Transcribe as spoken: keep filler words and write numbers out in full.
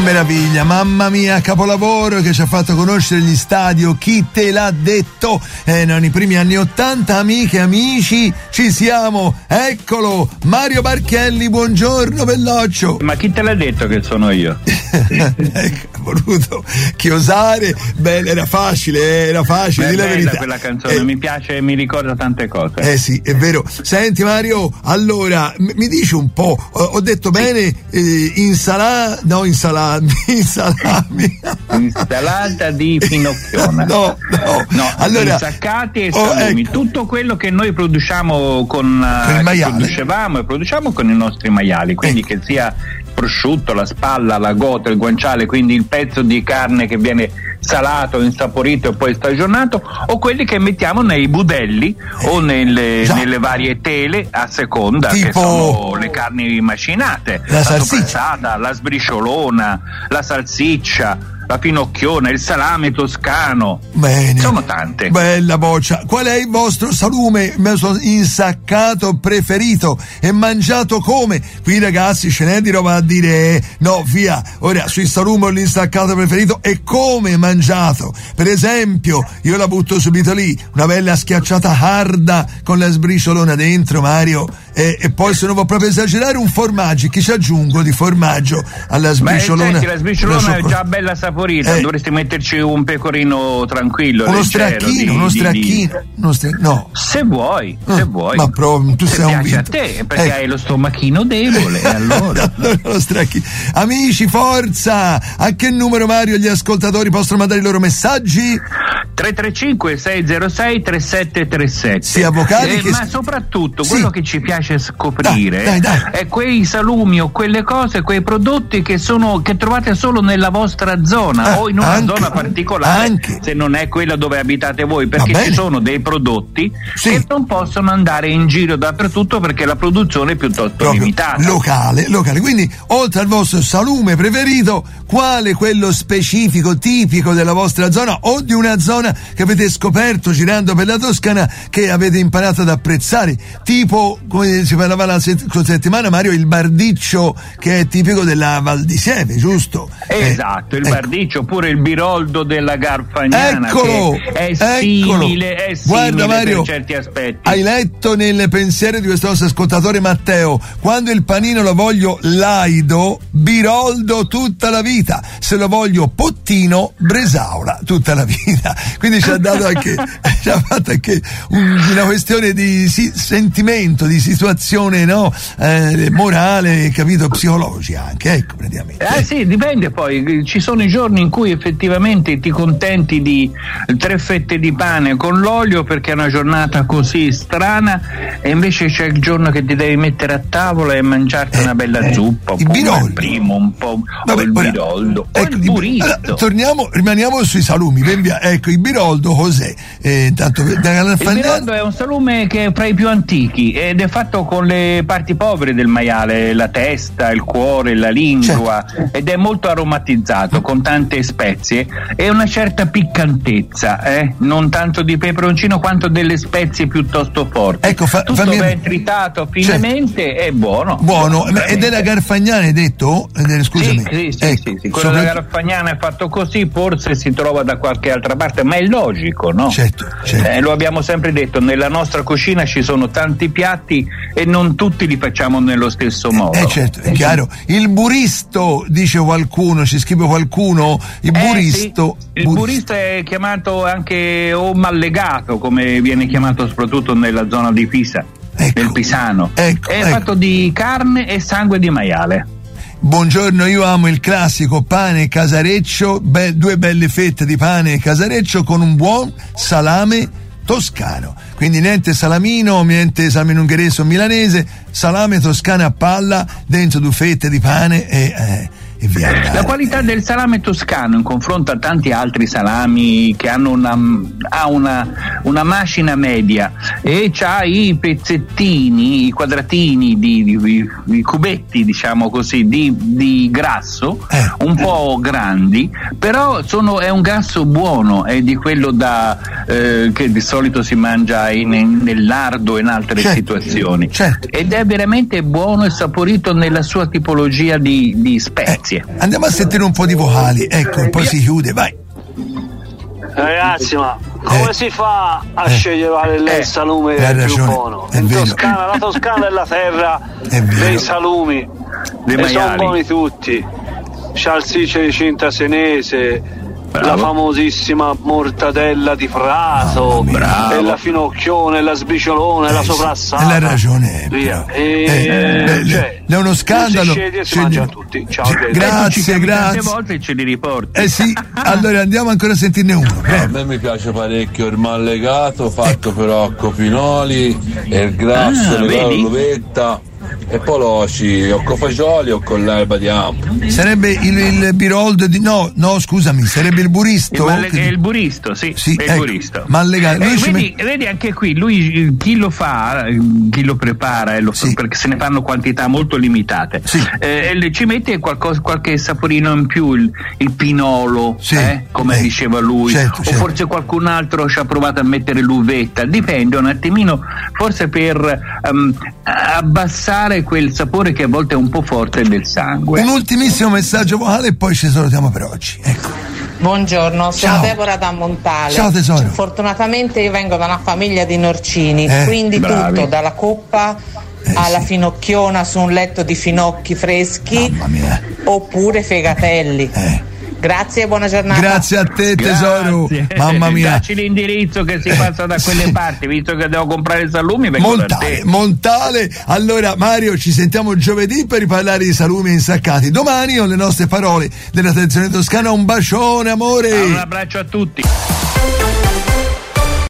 meraviglia, mamma mia, capolavoro che ci ha fatto conoscere gli stadio. Chi te l'ha detto? Eh, nei primi anni ottanta, amiche e amici, ci siamo. Eccolo, Mario Barchelli, buongiorno Belloccio. Ma chi te l'ha detto che sono io? Ecco, ha voluto chiosare. Beh, era facile, era facile, di la verità. Quella canzone, eh, mi piace e mi ricorda tante cose. Eh sì, è vero. Senti Mario, allora, m- mi dici un po', ho, ho detto sì. bene, eh, insalata, no insalami, insalami. Insalata di finocchiona. No, no. No, allora, insaccati e salumi, oh, ecco. Tutto quello che noi produciamo con, con il maiale. producevamo e produciamo con i nostri maiali, quindi ecco. Che sia prosciutto, la spalla, la gota, il guanciale, quindi il pezzo di carne che viene salato, insaporito e poi stagionato, o quelli che mettiamo nei budelli eh, o nelle, nelle varie tele a seconda, tipo... che sono le carni macinate, la, la soprazzata, la sbrisciolona, la salsiccia, la finocchiona, il salame toscano. Bene. Sono tante. Bella boccia. Qual è il vostro salume insaccato preferito e mangiato come? Qui ragazzi ce n'è di roba a dire, no via. Ora sui salume l'insaccato preferito e come mangiato. Per esempio io la butto subito lì, una bella schiacciata harda con la sbriciolona dentro, Mario, e, e poi se non vuoi proprio esagerare un formaggio, chi ci aggiungo di formaggio alla sbriciolona? Beh, senti, la sbriciolona è già bella saporita, eh, dovresti metterci un pecorino tranquillo, uno leggero, stracchino, di, uno di, stracchino, di... uno stra... no. Se vuoi, ah, se vuoi. Ma proprio, tu se sei un piace vinto. a te, perché eh. hai lo stomachino debole, allora. allora lo stracchino. Amici, forza! A che numero, Mario, gli ascoltatori possono mandare i loro messaggi? tre tre cinque sei zero sei tre sette tre sette. Sia vocali eh, che... ma soprattutto sì. quello che ci piace scoprire dai, dai, dai. è quei salumi o quelle cose, quei prodotti che sono che trovate solo nella vostra zona ah, o in una anche, zona particolare, anche. se non è quella dove abitate voi, perché ci sono dei prodotti sì. che non possono andare in giro dappertutto perché la produzione è piuttosto proprio limitata. Locale, locale. Quindi oltre al vostro salume preferito, quale quello specifico, tipico della vostra zona o di una zona che avete scoperto girando per la Toscana che avete imparato ad apprezzare, tipo come si parlava la settimana, Mario, il bardiccio che è tipico della Val di Sieve, giusto? Esatto, eh, il ecco. bardiccio oppure il biroldo della Garfagnana, eccolo, che è eccolo. simile, è simile Guarda, Mario, per certi aspetti. Hai letto nel pensiero di questo nostro ascoltatore Matteo, quando il panino lo voglio laido, biroldo tutta la vita, se lo voglio pottino, bresaola tutta la vita. Quindi ci ha dato anche ci ha fatto anche un, una questione di si, sentimento, di situazione, no? Eh, morale, capito, psicologica anche, ecco, praticamente. Eh sì, dipende poi, ci sono i giorni in cui effettivamente ti contenti di tre fette di pane con l'olio perché è una giornata così strana, e invece c'è il giorno che ti devi mettere a tavola e mangiarti eh, una bella eh, zuppa, un il po' biroldo. il primo, un po' Vabbè, il ora, biroldo, ecco, o il buristo. Allora, torniamo, rimaniamo sui salumi, ben via. Ecco, il biroldo cos'è? Eh, intanto, il biroldo è un salume che è fra i più antichi ed è fatto con le parti povere del maiale, la testa, il cuore, la lingua, certo. Ed è molto aromatizzato con tante spezie e una certa piccantezza, eh? Non tanto di peperoncino quanto delle spezie piuttosto forti. Ecco, fa, tutto fammi... ben tritato finemente, certo. È buono. Buono, ed è la Garfagnana, hai detto? Scusami. Sì, sì, ecco, sì, sì. Quello della Garfagnana è fatto così, forse si trova da qualche altra parte, ma è logico, no? Certo, certo. Eh, lo abbiamo sempre detto, nella nostra cucina ci sono tanti piatti e non tutti li facciamo nello stesso modo. Eh certo, è chiaro. Il buristo, dice qualcuno, ci scrive qualcuno, il eh, buristo. Sì. Il buristo è chiamato anche o mallegato, come viene chiamato soprattutto nella zona di Pisa, ecco, del Pisano. Ecco, è ecco. fatto di carne e sangue di maiale. Buongiorno, io amo il classico pane casareccio, be- due belle fette di pane casareccio con un buon salame toscano. Quindi niente salamino, niente salame ungherese o milanese, salame toscano a palla dentro due fette di pane e, eh, e via andare. La qualità del salame toscano in confronto a tanti altri salami che hanno una, ha una, una macina media e c'ha i pezzettini, i quadratini di, di, di, di cubetti, diciamo così, di, di grasso, eh. un po' grandi, però sono, è un grasso buono, è di quello da eh, che di solito si mangia in, in, nel lardo e in altre certo, situazioni, certo. Ed è veramente buono e saporito nella sua tipologia di, di spezie. Grazie. Andiamo a sentire un po' di vocali, ecco, e poi si chiude, vai. Ragazzi, ma come eh. si fa a eh. scegliere il eh. salume più buono? In Toscana, la Toscana è la terra dei salumi, e sono buoni tutti. Salsicce di Cinta Senese, bravo. La famosissima mortadella di Prato, bravo. E la finocchione, la sbriciolone, eh, la soprassata. Hai ragione. Via. Eh, e, eh, cioè, è uno scandalo. Si sceglie e si mangia tutti. Ciao, grazie, grazie. Tante volte ce li riporti. Eh sì, allora andiamo ancora a sentirne uno. Eh. A me mi piace parecchio il mallegato, fatto ecco. però a copinoli, e il grasso, ah, le l'uvetta. E poi l'oci o con fagioli o con l'erba di ampo. Sarebbe il, il birold di no, no scusami, sarebbe il buristo. Il, malle, che... il buristo, sì, sì è il ecco, buristo. Mallegato. Eh, vedi, met... vedi anche qui, lui chi lo fa, chi lo prepara, eh, lo sì. fa, perché se ne fanno quantità molto limitate. Sì. Eh, ci mette qualcosa, qualche saporino in più, il, il pinolo, sì. eh, come eh. diceva lui, certo, o certo. forse qualcun altro ci ha provato a mettere l'uvetta, dipende un attimino, forse per um, abbassare quel sapore che a volte è un po' forte del sangue. Un ultimissimo messaggio vocale e poi ci salutiamo per oggi. Ecco. Buongiorno, sono Ciao. Deborah da Montale. Ciao tesoro. Fortunatamente io vengo da una famiglia di norcini, eh, quindi bravi. tutto dalla coppa eh, alla sì. finocchiona su un letto di finocchi freschi, mamma mia. Oppure fegatelli. Eh. Grazie e buona giornata. Grazie a te tesoro. Grazie. Mamma mia. Dacci l'indirizzo che si passa da quelle sì. parti, visto che devo comprare salumi. Vengo Montale, da te. Montale. Allora Mario, ci sentiamo giovedì per riparlare di salumi insaccati. Domani con le nostre parole della tradizione toscana. Un bacione amore. Un abbraccio a tutti.